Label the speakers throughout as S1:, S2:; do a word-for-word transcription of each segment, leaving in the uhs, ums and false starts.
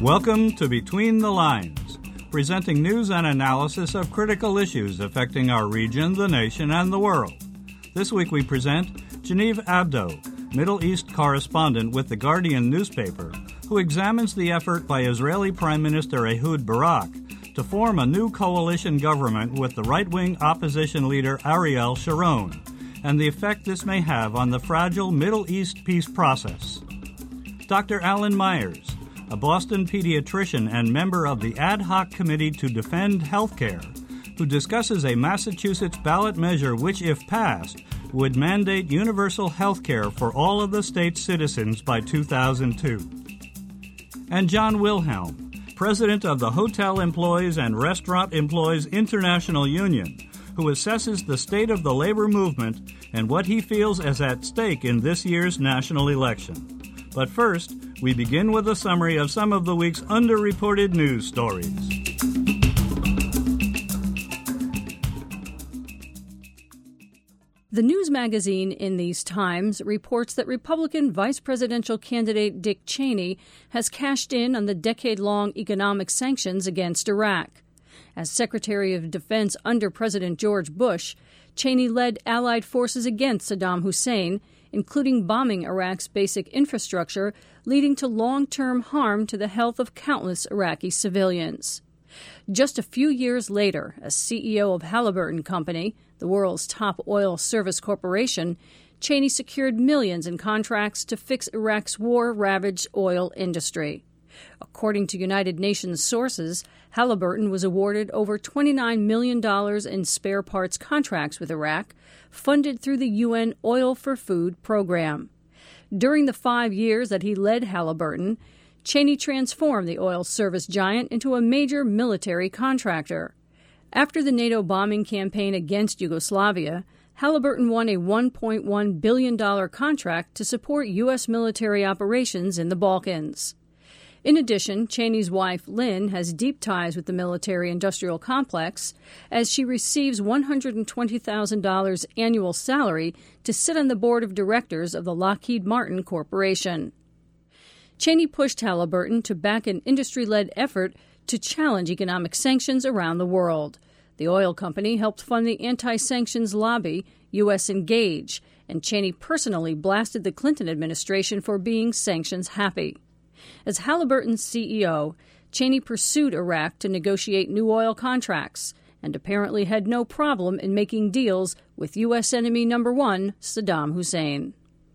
S1: Welcome to Between the Lines, presenting news and analysis of critical issues affecting our region, the nation, and the world. This week we present Genevieve Abdo, Middle East correspondent with The Guardian newspaper, who examines the effort by Israeli Prime Minister Ehud Barak to form a new coalition government with the right-wing opposition leader Ariel Sharon, and the effect this may have on the fragile Middle East peace process. Doctor Alan Myers, a Boston pediatrician and member of the Ad Hoc Committee to Defend Healthcare, who discusses a Massachusetts ballot measure which, if passed, would mandate universal health care for all of the state's citizens by two thousand two. And John Wilhelm, president of the Hotel Employees and Restaurant Employees International Union, who assesses the state of the labor movement and what he feels is at stake in this year's national election. But first, we begin with a summary of some of the week's underreported news stories.
S2: The news magazine In These Times reports that Republican vice presidential candidate Dick Cheney has cashed in on the decade-long economic sanctions against Iraq. As Secretary of Defense under President George Bush, Cheney led Allied forces against Saddam Hussein, including bombing Iraq's basic infrastructure, leading to long-term harm to the health of countless Iraqi civilians. Just a few years later, as C E O of Halliburton Company, the world's top oil service corporation, Cheney secured millions in contracts to fix Iraq's war-ravaged oil industry. According to United Nations sources, Halliburton was awarded over twenty-nine million dollars in spare parts contracts with Iraq, funded through the U N Oil for Food program. During the five years that he led Halliburton, Cheney transformed the oil service giant into a major military contractor. After the NATO bombing campaign against Yugoslavia, Halliburton won a one point one billion dollars contract to support U S military operations in the Balkans. In addition, Cheney's wife, Lynn, has deep ties with the military-industrial complex as she receives one hundred twenty thousand dollars annual salary to sit on the board of directors of the Lockheed Martin Corporation. Cheney pushed Halliburton to back an industry-led effort to challenge economic sanctions around the world. The oil company helped fund the anti-sanctions lobby, U S Engage, and Cheney personally blasted the Clinton administration for being sanctions-happy. As Halliburton's C E O, Cheney pursued Iraq to negotiate new oil contracts and apparently had no problem in making deals with U S enemy number one, Saddam Hussein.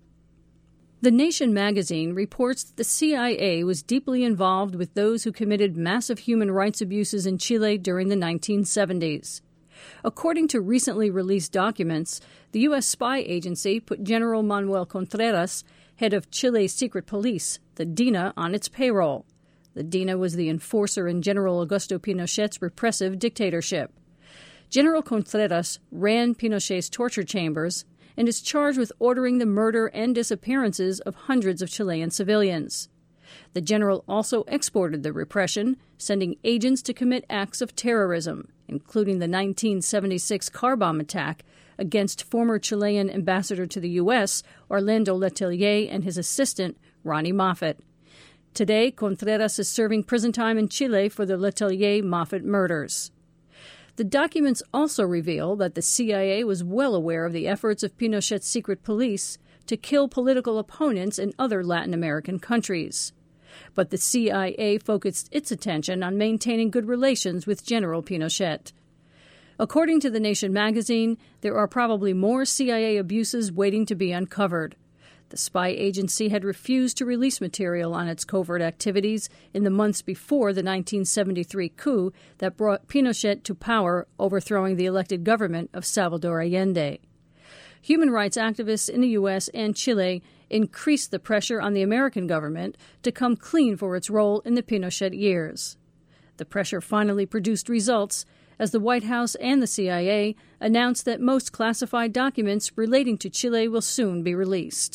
S2: The Nation magazine reports that the C I A was deeply involved with those who committed massive human rights abuses in Chile during the nineteen seventies. According to recently released documents, the U S spy agency put General Manuel Contreras, head of Chile's secret police, the DINA, on its payroll. The DINA was the enforcer in General Augusto Pinochet's repressive dictatorship. General Contreras ran Pinochet's torture chambers and is charged with ordering the murder and disappearances of hundreds of Chilean civilians. The general also exported the repression, sending agents to commit acts of terrorism, including the nineteen seventy-six car bomb attack against former Chilean ambassador to the U S, Orlando Letelier, and his assistant, Ronnie Moffett. Today, Contreras is serving prison time in Chile for the Letelier-Moffett murders. The documents also reveal that the C I A was well aware of the efforts of Pinochet's secret police to kill political opponents in other Latin American countries. But the C I A focused its attention on maintaining good relations with General Pinochet. According to The Nation magazine, there are probably more C I A abuses waiting to be uncovered. The spy agency had refused to release material on its covert activities in the months before the nineteen seventy-three coup that brought Pinochet to power, overthrowing the elected government of Salvador Allende. Human rights activists in the U S and Chile increased the pressure on the American government to come clean for its role in the Pinochet years. The pressure finally produced results, as the White House and the C I A announced that most classified documents relating to Chile will soon be released.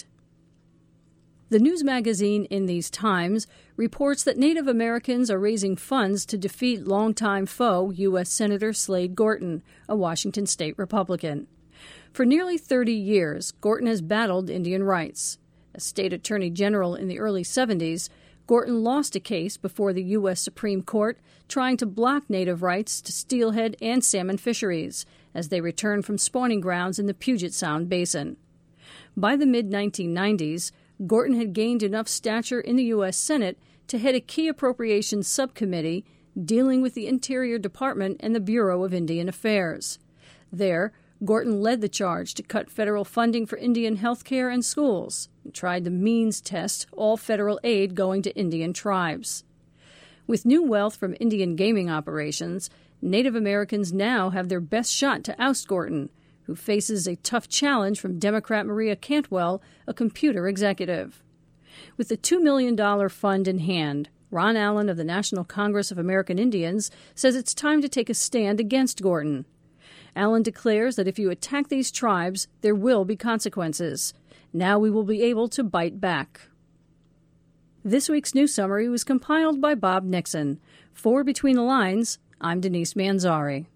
S2: The news magazine In These Times reports that Native Americans are raising funds to defeat longtime foe U S Senator Slade Gorton, a Washington state Republican. For nearly thirty years, Gorton has battled Indian rights. As state attorney general in the early seventies, Gorton lost a case before the U S Supreme Court trying to block native rights to steelhead and salmon fisheries as they returned from spawning grounds in the Puget Sound Basin. By the mid nineteen nineties, Gorton had gained enough stature in the U S Senate to head a key appropriations subcommittee dealing with the Interior Department and the Bureau of Indian Affairs. There, Gorton led the charge to cut federal funding for Indian health care and schools and tried to means test all federal aid going to Indian tribes. With new wealth from Indian gaming operations, Native Americans now have their best shot to oust Gorton, who faces a tough challenge from Democrat Maria Cantwell, a computer executive. With the two million dollars fund in hand, Ron Allen of the National Congress of American Indians says it's time to take a stand against Gorton. Allen declares that if you attack these tribes, there will be consequences. Now we will be able to bite back. This week's news summary was compiled by Bob Nixon. For Between the Lines, I'm Denise Manzari.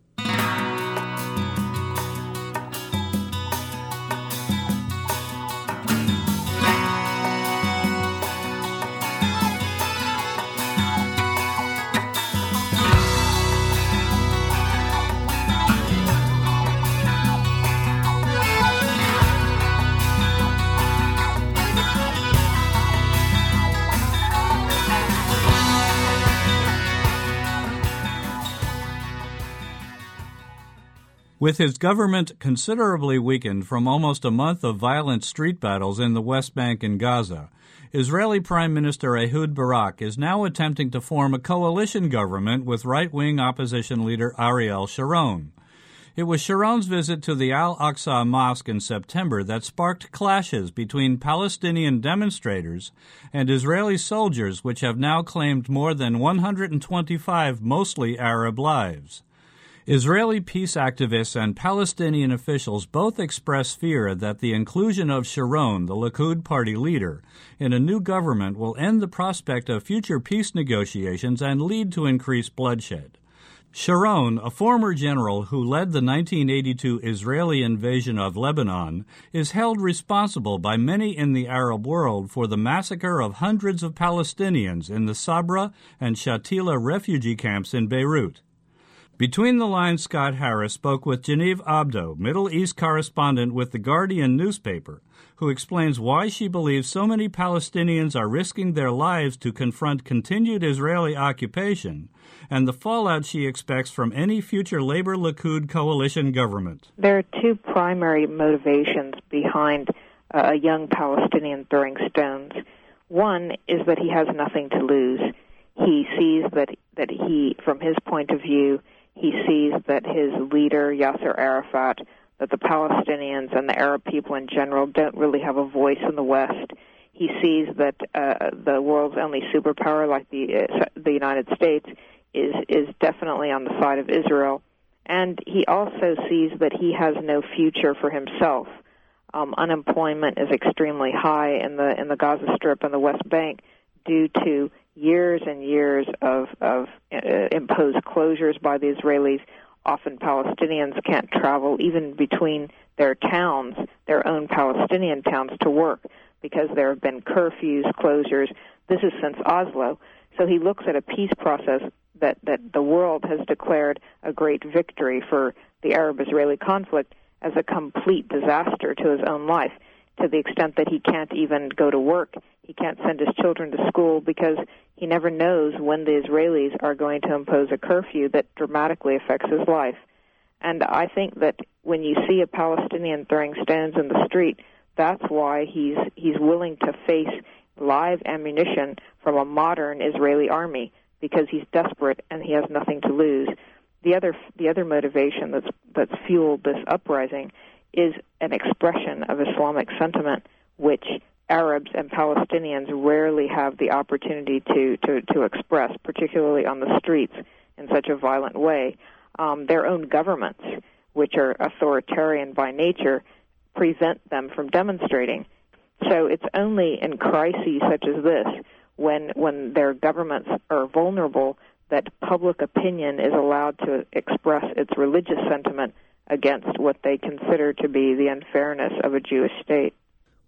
S1: With his government considerably weakened from almost a month of violent street battles in the West Bank and Gaza, Israeli Prime Minister Ehud Barak is now attempting to form a coalition government with right-wing opposition leader Ariel Sharon. It was Sharon's visit to the Al-Aqsa Mosque in September that sparked clashes between Palestinian demonstrators and Israeli soldiers, which have now claimed more than one hundred twenty-five mostly Arab lives. Israeli peace activists and Palestinian officials both express fear that the inclusion of Sharon, the Likud party leader, in a new government will end the prospect of future peace negotiations and lead to increased bloodshed. Sharon, a former general who led the nineteen eighty-two Israeli invasion of Lebanon, is held responsible by many in the Arab world for the massacre of hundreds of Palestinians in the Sabra and Shatila refugee camps in Beirut. Between the Lines, Scott Harris spoke with Genevieve Abdo, Middle East correspondent with The Guardian newspaper, who explains why she believes so many Palestinians are risking their lives to confront continued Israeli occupation and the fallout she expects from any future Labor-Likud coalition government.
S3: There are two primary motivations behind uh, a young Palestinian throwing stones. One is that he has nothing to lose. He sees that, that he, from his point of view, he sees that his leader, Yasser Arafat, that the Palestinians and the Arab people in general don't really have a voice in the West. He sees that uh, the world's only superpower, like the uh, the United States, is is definitely on the side of Israel. And he also sees that he has no future for himself. Um, unemployment is extremely high in the in the Gaza Strip and the West Bank due to years and years of, of uh, imposed closures by the Israelis. Often Palestinians can't travel even between their towns, their own Palestinian towns, to work because there have been curfews, closures. This is since Oslo. So he looks at a peace process that, that the world has declared a great victory for the Arab-Israeli conflict as a complete disaster to his own life, to the extent that he can't even go to work. He can't send his children to school because he never knows when the Israelis are going to impose a curfew that dramatically affects his life. And I think that when you see a Palestinian throwing stones in the street, that's why he's he's willing to face live ammunition from a modern Israeli army, because he's desperate and he has nothing to lose. The other the other motivation that's that's fueled this uprising is an expression of Islamic sentiment, which Arabs and Palestinians rarely have the opportunity to, to, to express, particularly on the streets in such a violent way. Um, their own governments, which are authoritarian by nature, prevent them from demonstrating. So it's only in crises such as this, when when their governments are vulnerable, that public opinion is allowed to express its religious sentiment against what they consider to be the unfairness of a Jewish state.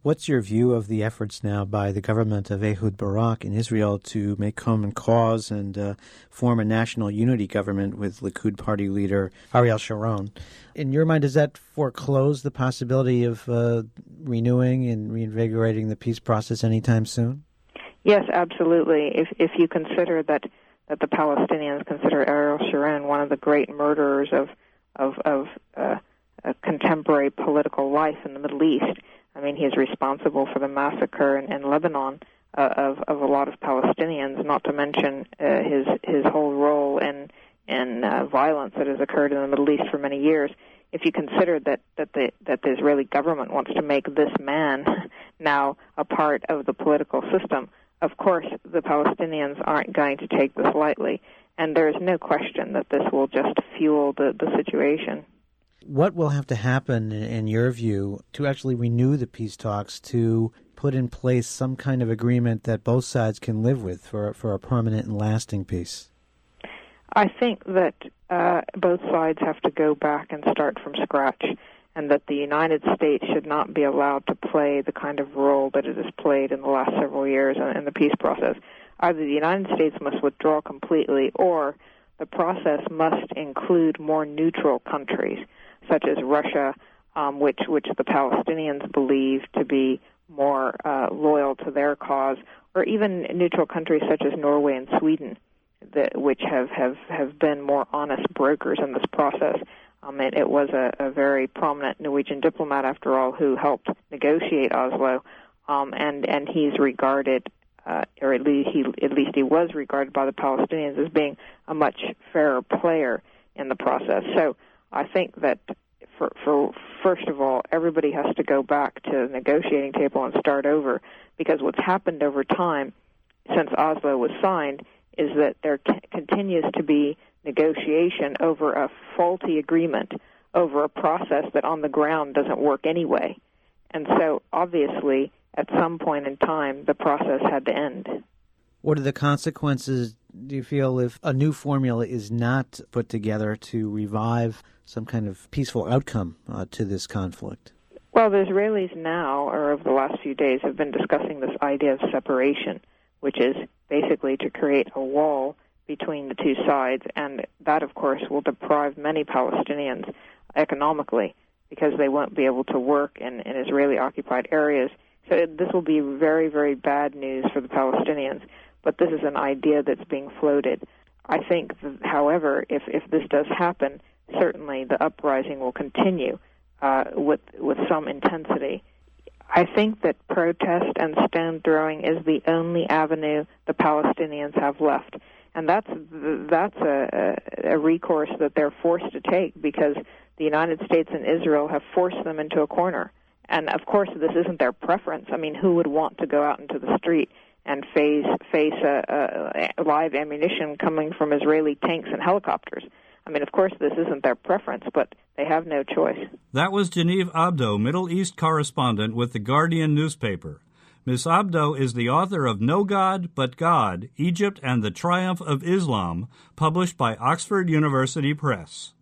S4: What's your view of the efforts now by the government of Ehud Barak in Israel to make common cause and uh, form a national unity government with Likud party leader Ariel Sharon? In your mind, does that foreclose the possibility of uh, renewing and reinvigorating the peace process anytime soon?
S3: Yes, absolutely. If if you consider that, that the Palestinians consider Ariel Sharon one of the great murderers of of, of uh, uh, contemporary political life in the Middle East, I mean, he is responsible for the massacre in, in Lebanon uh, of of a lot of Palestinians. Not to mention uh, his his whole role in in uh, violence that has occurred in the Middle East for many years. If you consider that that the that the Israeli government wants to make this man now a part of the political system, of course the Palestinians aren't going to take this lightly, and there is no question that this will just fuel the, the situation.
S4: What will have to happen, in your view, to actually renew the peace talks, to put in place some kind of agreement that both sides can live with for, for a permanent and lasting peace?
S3: I think that uh, both sides have to go back and start from scratch, and that the United States should not be allowed to play the kind of role that it has played in the last several years in, in the peace process. Either the United States must withdraw completely, or the process must include more neutral countries, such as Russia, um, which which the Palestinians believe to be more uh, loyal to their cause, or even neutral countries such as Norway and Sweden, that, which have, have, have been more honest brokers in this process. Um, it, it was a, a very prominent Norwegian diplomat, after all, who helped negotiate Oslo, um, and and he's regarded, uh, or at least he at least he was regarded by the Palestinians as being a much fairer player in the process. So I think that, for, for first of all, everybody has to go back to the negotiating table and start over, because what's happened over time since Oslo was signed is that there t- continues to be negotiation over a faulty agreement, over a process that on the ground doesn't work anyway. And so, obviously, at some point in time, the process had to end.
S4: What are the consequences, do you feel, if a new formula is not put together to revive some kind of peaceful outcome uh, to this conflict?
S3: Well, the Israelis now, or over the last few days, have been discussing this idea of separation, which is basically to create a wall between the two sides, and that, of course, will deprive many Palestinians economically, because they won't be able to work in, in Israeli-occupied areas. So it, this will be very, very bad news for the Palestinians, but this is an idea that's being floated. I think, however, if, if this does happen, certainly the uprising will continue uh, with with some intensity. I think that protest and stone throwing is the only avenue the Palestinians have left, and that's that's a, a recourse that they're forced to take, because the United States and Israel have forced them into a corner. And of course, this isn't their preference. I mean, who would want to go out into the street and face face a, a live ammunition coming from Israeli tanks and helicopters? I mean, of course, this isn't their preference, but they have no choice.
S1: That was Genevieve Abdo, Middle East correspondent with The Guardian newspaper. Miz Abdo is the author of No God But God, Egypt and the Triumph of Islam, published by Oxford University Press.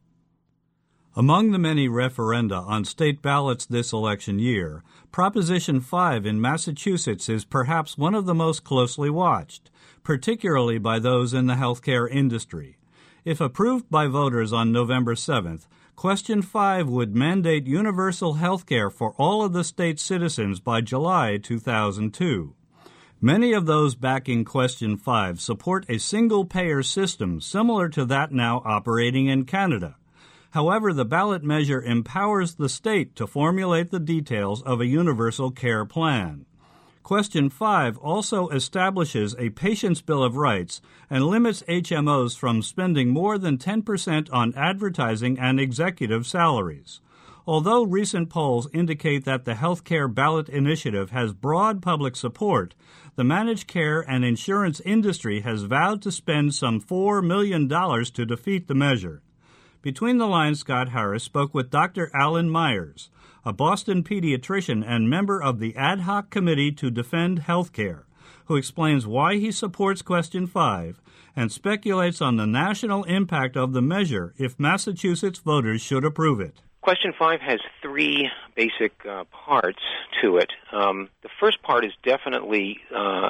S1: Among the many referenda on state ballots this election year, Proposition five in Massachusetts is perhaps one of the most closely watched, particularly by those in the healthcare industry. If approved by voters on November seventh, Question five would mandate universal health care for all of the state's citizens by July two thousand two. Many of those backing Question five support a single-payer system similar to that now operating in Canada. However, the ballot measure empowers the state to formulate the details of a universal care plan. Question five also establishes a patient's bill of rights and limits H M Os from spending more than ten percent on advertising and executive salaries. Although recent polls indicate that the healthcare ballot initiative has broad public support, the managed care and insurance industry has vowed to spend some four million dollars to defeat the measure. Between the Lines, Scott Harris spoke with Doctor Alan Myers, a Boston pediatrician and member of the Ad Hoc Committee to Defend Healthcare, who explains why he supports Question five and speculates on the national impact of the measure if Massachusetts voters should approve it.
S5: Question five has three basic uh, parts to it. Um, the first part is definitely, uh,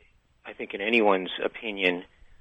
S5: I think in anyone's opinion,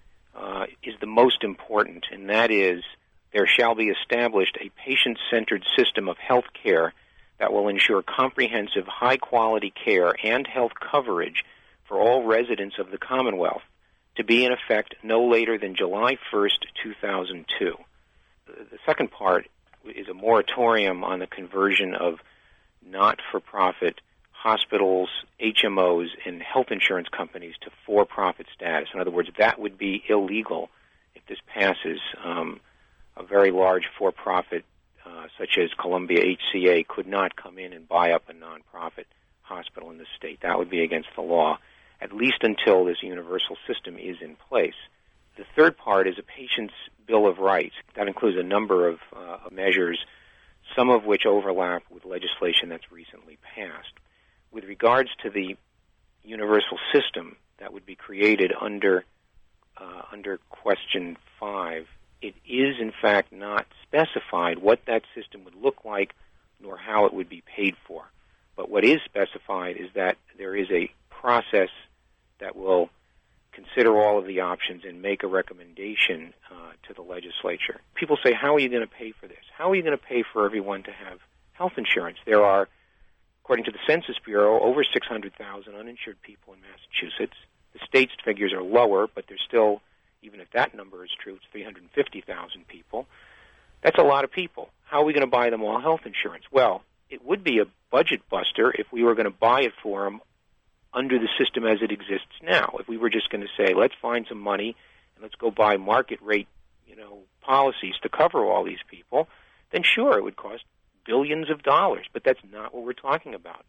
S5: uh, is the most important, and that is there shall be established a patient-centered system of health care that will ensure comprehensive, high-quality care and health coverage for all residents of the Commonwealth to be in effect no later than July first, two thousand two. The second part is a moratorium on the conversion of not-for-profit hospitals, H M Os, and health insurance companies to for-profit status. In other words, that would be illegal if this passes. Um, a very large for-profit, uh, such as Columbia H C A, could not come in and buy up a non-profit hospital in the state. That would be against the law, at least until this universal system is in place. The third part is a patient's Bill of Rights. That includes a number of uh, measures, some of which overlap with legislation that's recently passed. With regards to the universal system that would be created under uh, under question five, it is in fact not specified what that system would look like nor how it would be paid for. But what is specified is that there is a process that will consider all of the options and make a recommendation uh, to the legislature. People say, how are you going to pay for this? How are you going to pay for everyone to have health insurance? There are, according to the Census Bureau, over six hundred thousand uninsured people in Massachusetts. The state's figures are lower, but there's still, even if that number is true, it's three hundred fifty thousand people. That's a lot of people. How are we going to buy them all health insurance? Well, it would be a budget buster if we were going to buy it for them under the system as it exists now. If we were just going to say, let's find some money and let's go buy market rate, you know, policies to cover all these people, then sure, it would cost billions of dollars. But that's not what we're talking about.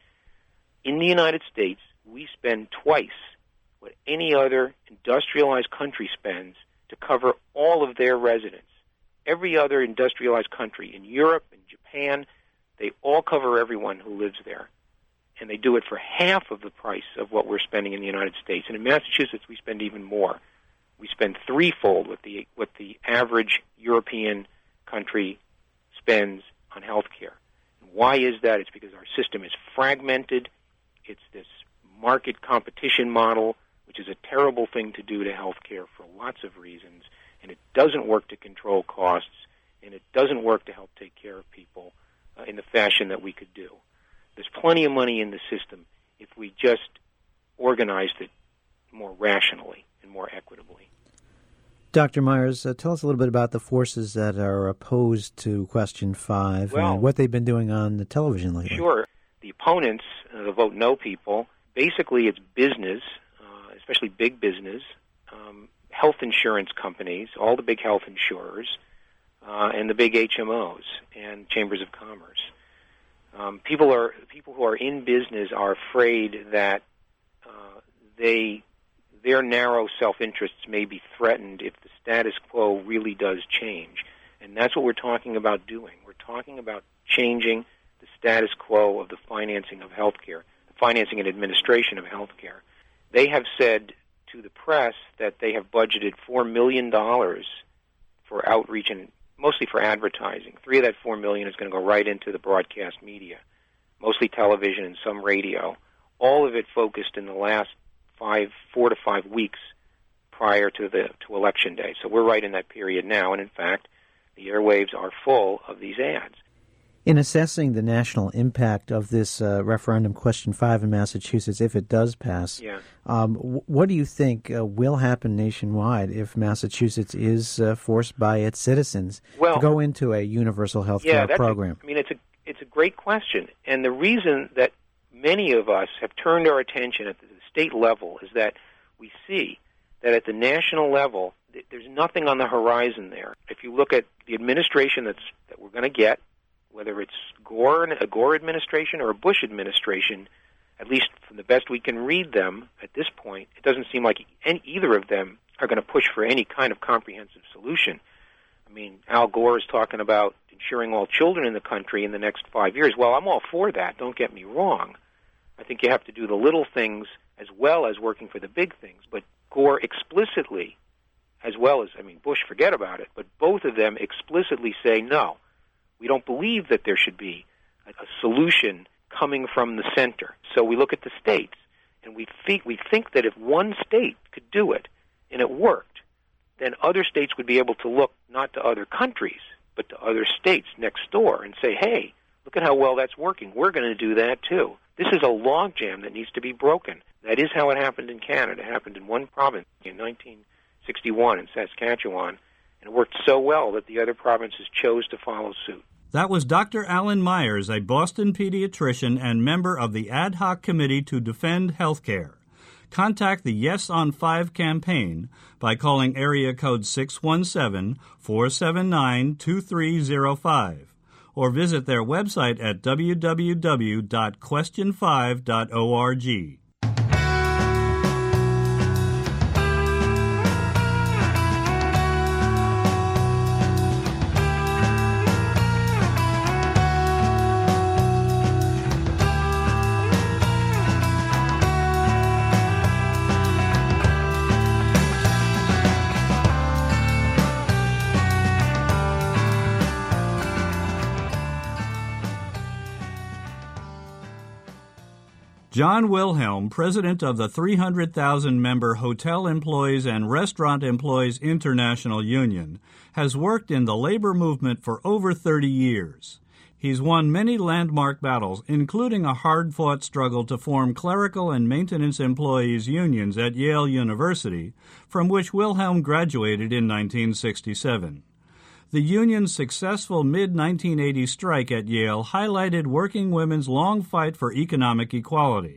S5: In the United States, we spend twice what any other industrialized country spends to cover all of their residents. Every other industrialized country in Europe and Japan, they all cover everyone who lives there. And they do it for half of the price of what we're spending in the United States. And in Massachusetts, we spend even more. We spend threefold what the what the average European country spends on health care. And why is that? It's because our system is fragmented. It's this market competition model, which is a terrible thing to do to health care for lots of reasons. And it doesn't work to control costs, and it doesn't work to help take care of people uh, in the fashion that we could do. There's plenty of money in the system if we just organized it more rationally and more equitably.
S4: Doctor Myers, uh, tell us a little bit about the forces that are opposed to question five
S5: well,
S4: and what they've been doing on the television lately.
S5: Sure. The opponents, uh, the vote no people, basically it's business, uh, especially big business, um, health insurance companies, all the big health insurers, uh, and the big H M Os and chambers of commerce. Um, people are people who are in business are afraid that uh, they their narrow self-interests may be threatened if the status quo really does change, and that's what we're talking about doing. We're talking about changing the status quo of the financing of healthcare, the financing and administration of healthcare. They have said to the press that they have budgeted four million dollars for outreach and mostly for advertising. Three of that four million dollars is going to go right into the broadcast media, mostly television and some radio. All of it focused in the last five, four to five weeks prior to the to election day. So we're right in that period now, and in fact, the airwaves are full of these ads.
S4: In assessing the national impact of this uh, referendum, question five in Massachusetts, if it does pass,
S5: yeah.
S4: um, w- what do you think uh, will happen nationwide if Massachusetts is uh, forced by its citizens
S5: well,
S4: to go into a universal health
S5: yeah,
S4: care program?
S5: A, I mean, it's a it's a great question, and the reason that many of us have turned our attention at the state level is that we see that at the national level, th- there's nothing on the horizon there. If you look at the administration that's that we're going to get, whether it's Gore, a Gore administration or a Bush administration, at least from the best we can read them at this point, it doesn't seem like any, either of them are going to push for any kind of comprehensive solution. I mean, Al Gore is talking about insuring all children in the country in the next five years. Well, I'm all for that. Don't get me wrong. I think you have to do the little things as well as working for the big things. But Gore explicitly, as well as, I mean, Bush, forget about it, but both of them explicitly say no. We don't believe that there should be a, a solution coming from the center. So we look at the states, and we think, we think that if one state could do it, and it worked, then other states would be able to look not to other countries, but to other states next door and say, hey, look at how well that's working. We're going to do that too. This is a logjam that needs to be broken. That is how it happened in Canada. It happened in one province in nineteen sixty-one in Saskatchewan, and it worked so well that the other provinces chose to follow suit.
S1: That was Doctor Alan Myers, a Boston pediatrician and member of the Ad Hoc Committee to Defend Healthcare. Contact the Yes on five campaign by calling area code six one seven, four seven nine, two three zero five or visit their website at w w w dot question five dot org. John Wilhelm, president of the three hundred thousand member Hotel Employees and Restaurant Employees International Union, has worked in the labor movement for over thirty years. He's won many landmark battles, including a hard-fought struggle to form clerical and maintenance employees' unions at Yale University, from which Wilhelm graduated in nineteen sixty-seven. The union's successful mid nineteen eighty strike at Yale highlighted working women's long fight for economic equality.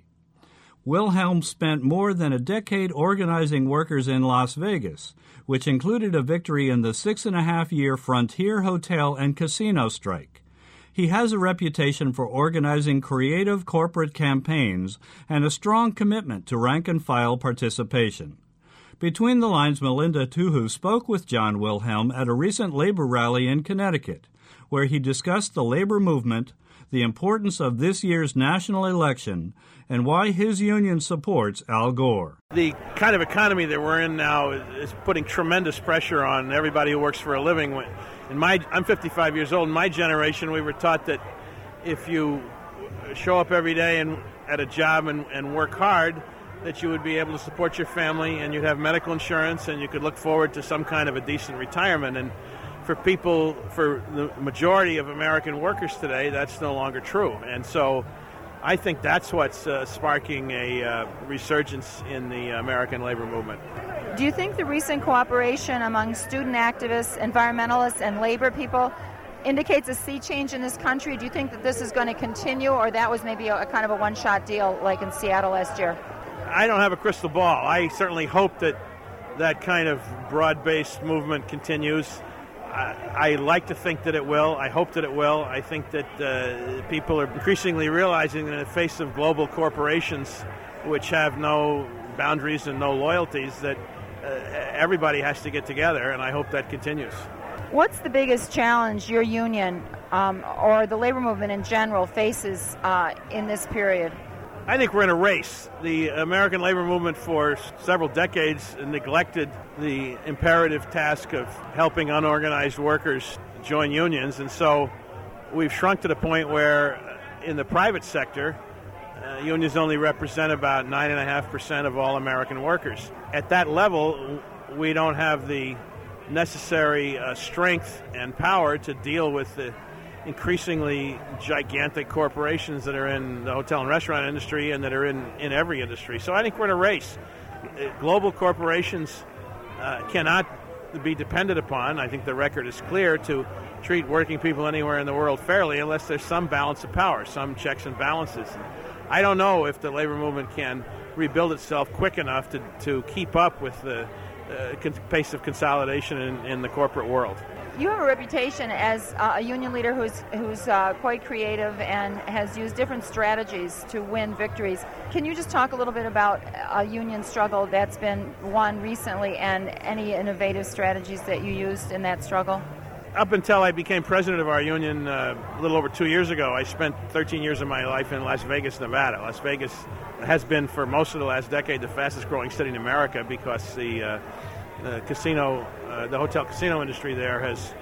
S1: Wilhelm spent more than a decade organizing workers in Las Vegas, which included a victory in the six-and-a-half-year Frontier Hotel and Casino strike. He has a reputation for organizing creative corporate campaigns and a strong commitment to rank-and-file participation. Between the Lines, Melinda Tuhu spoke with John Wilhelm at a recent labor rally in Connecticut, where he discussed the labor movement, the importance of this year's national election, and why his union supports Al Gore.
S6: The kind of economy that we're in now is putting tremendous pressure on everybody who works for a living. In my, I'm fifty-five years old. In my generation, we were taught that if you show up every day and at a job and, and work hard, that you would be able to support your family and you'd have medical insurance and you could look forward to some kind of a decent retirement. And for people, for the majority of American workers today, that's no longer true. And so I think that's what's uh, sparking a uh, resurgence in the American labor movement.
S7: Do you think the recent cooperation among student activists, environmentalists, and labor people indicates a sea change in this country? Do you think that this is going to continue, or that was maybe a, a kind of a one-shot deal like in Seattle last year?
S6: I don't have a crystal ball. I certainly hope that that kind of broad-based movement continues. I, I like to think that it will. I hope that it will. I think that uh, people are increasingly realizing that in the face of global corporations, which have no boundaries and no loyalties, that uh, everybody has to get together, and I hope that continues.
S7: What's the biggest challenge your union um, or the labor movement in general faces uh, in this period?
S6: I think we're in a race. The American labor movement for several decades neglected the imperative task of helping unorganized workers join unions, and so we've shrunk to the point where in the private sector, uh, unions only represent about nine point five percent of all American workers. At that level, we don't have the necessary uh, strength and power to deal with the increasingly gigantic corporations that are in the hotel and restaurant industry and that are in, in every industry. So I think we're in a race. Global corporations uh, cannot be depended upon, I think the record is clear, to treat working people anywhere in the world fairly unless there's some balance of power, some checks and balances. And I don't know if the labor movement can rebuild itself quick enough to, to keep up with the uh, pace of consolidation in, in the corporate world.
S7: You have a reputation as uh, a union leader who's who's uh, quite creative and has used different strategies to win victories. Can you just talk a little bit about a union struggle that's been won recently and any innovative strategies that you used in that struggle?
S6: Up until I became president of our union uh, a little over two years ago, I spent thirteen years of my life in Las Vegas, Nevada. Las Vegas has been for most of the last decade the fastest growing city in America because the uh, The casino, uh, the hotel casino industry there has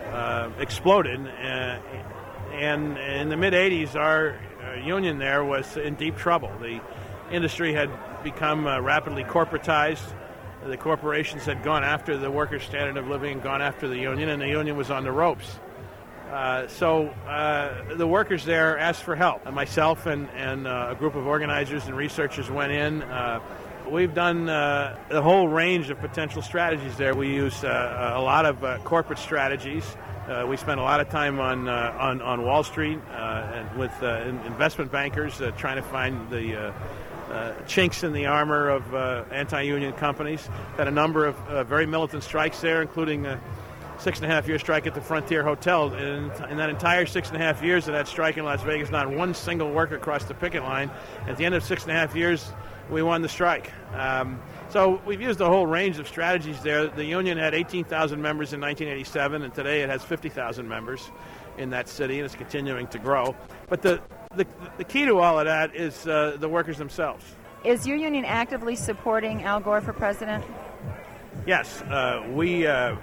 S6: uh, exploded. Uh, and in the mid-eighties, our uh, union there was in deep trouble. The industry had become uh, rapidly corporatized. The corporations had gone after the workers' standard of living and gone after the union, and the union was on the ropes. Uh, so uh, the workers there asked for help. And myself and, and uh, a group of organizers and researchers went in. Uh, we've done uh, a whole range of potential strategies there. We use uh, a lot of uh, corporate strategies. Uh, we spent a lot of time on uh, on, on Wall Street uh, and with uh, investment bankers uh, trying to find the uh, uh, chinks in the armor of uh, anti-union companies. Had a number of uh, very militant strikes there, including a six and a half year strike at the Frontier Hotel. And in that entire six and a half years of that strike in Las Vegas, not one single worker crossed the picket line. At the end of six and a half years, we won the strike. Um, so we've used a whole range of strategies there. The union had eighteen thousand members in nineteen eighty-seven, and today it has fifty thousand members in that city, and it's continuing to grow. But the the, the key to all of that is uh, the workers themselves.
S7: Is your union actively supporting Al Gore for president?
S6: Yes, uh, we uh, uh,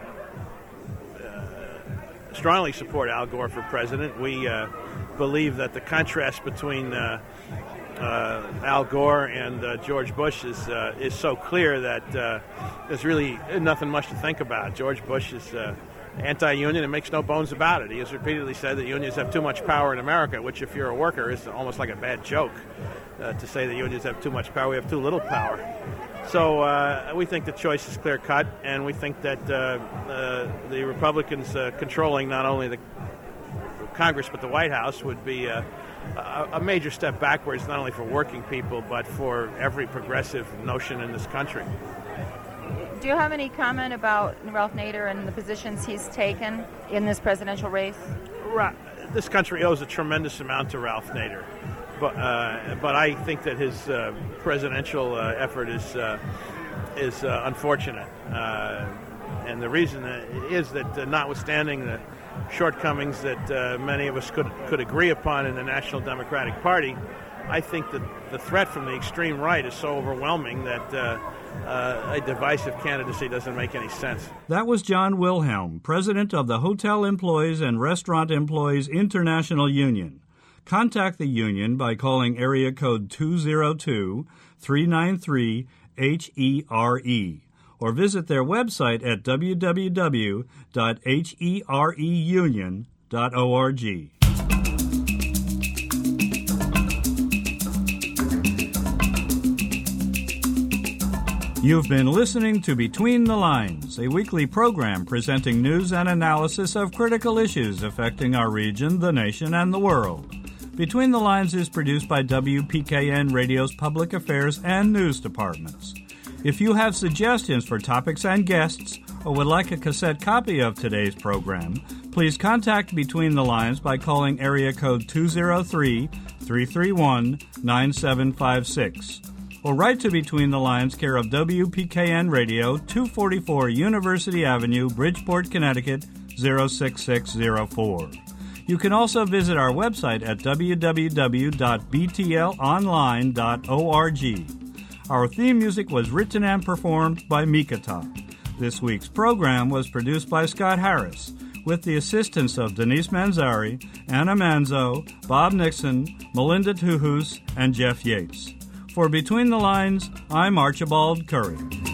S6: strongly support Al Gore for president. We uh, believe that the contrast between uh, uh, Al Gore and uh, George Bush is uh, is so clear that uh, there's really nothing much to think about. George Bush is uh, anti-union and makes no bones about it. He has repeatedly said that unions have too much power in America, which if you're a worker is almost like a bad joke uh, to say that unions have too much power. We have too little power. So uh, we think the choice is clear-cut, and we think that uh, uh, the Republicans uh, controlling not only the Congress but the White House would be uh, a, a major step backwards, not only for working people but for every progressive notion in this country.
S7: Do you have any comment about Ralph Nader and the positions he's taken in this presidential race?
S6: Right. This country owes a tremendous amount to Ralph Nader. But, uh, but I think that his uh, presidential uh, effort is uh, is uh, unfortunate, uh, and the reason is that uh, notwithstanding the shortcomings that uh, many of us could could agree upon in the National Democratic Party, I think that the threat from the extreme right is so overwhelming that uh, uh, a divisive candidacy doesn't make any sense.
S1: That was John Wilhelm, president of the Hotel Employees and Restaurant Employees International Union. Contact the union by calling area code two oh two, three nine three, H E R E or visit their website at w w w dot h e r e union dot org. You've been listening to Between the Lines, a weekly program presenting news and analysis of critical issues affecting our region, the nation, and the world. Between the Lines is produced by W P K N Radio's Public Affairs and News Departments. If you have suggestions for topics and guests, or would like a cassette copy of today's program, please contact Between the Lines by calling area code two oh three, three three one, nine seven five six. Or write to Between the Lines, care of W P K N Radio, two forty-four University Avenue, Bridgeport, Connecticut, zero six six zero four. You can also visit our website at w w w dot b t l online dot org. Our theme music was written and performed by Mikata. This week's program was produced by Scott Harris, with the assistance of Denise Manzari, Anna Manzo, Bob Nixon, Melinda Tuhus, and Jeff Yates. For Between the Lines, I'm Archibald Curry.